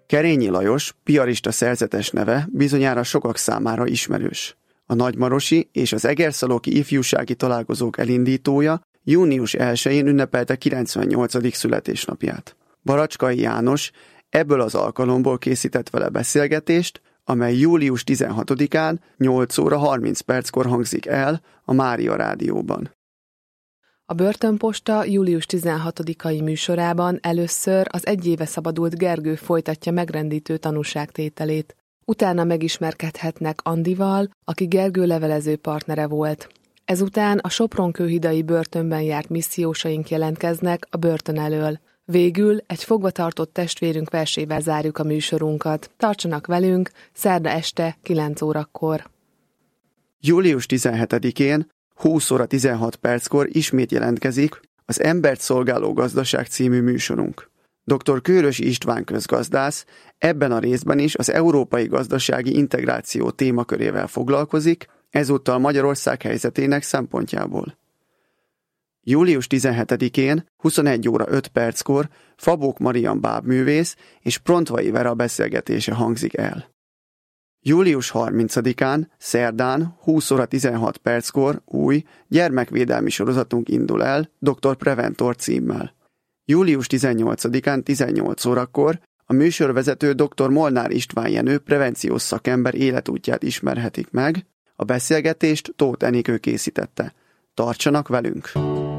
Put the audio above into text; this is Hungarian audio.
Kerényi Lajos, piarista szerzetes neve bizonyára sokak számára ismerős. A nagymarosi és az egerszalóki ifjúsági találkozók elindítója június 1-én ünnepelte 98. születésnapját. Baracskai János ebből az alkalomból készített vele beszélgetést, amely július 16-án 8 óra 30 perckor hangzik el a Mária Rádióban. A Börtönposta július 16-ai műsorában először az egy éve szabadult Gergő folytatja megrendítő tanúságtételét. Utána megismerkedhetnek Andival, aki Gergő levelező partnere volt. Ezután a Sopron-kőhidai börtönben járt missziósaink jelentkeznek a börtön elől. Végül egy fogvatartott testvérünk versével zárjuk a műsorunkat. Tartsanak velünk, szerda este 9 órakor. Július 17-én 20 óra 16 perckor ismét jelentkezik az Embert szolgáló gazdaság című műsorunk. Dr. Kőrösi István közgazdász ebben a részben is az európai gazdasági integráció témakörével foglalkozik, ezúttal Magyarország helyzetének szempontjából. Július 17-én 21 óra 5 perckor Fabók Marian bábművész és Prontvai Vera beszélgetése hangzik el. Július 30-án, szerdán 20 óra 16 perckor új gyermekvédelmi sorozatunk indul el Dr. Preventor címmel. Július 18-án 18 órakor a műsorvezető dr. Molnár István Jenő prevenciós szakember életútját ismerhetik meg, a beszélgetést Tóth Enikő készítette. Tartsanak velünk!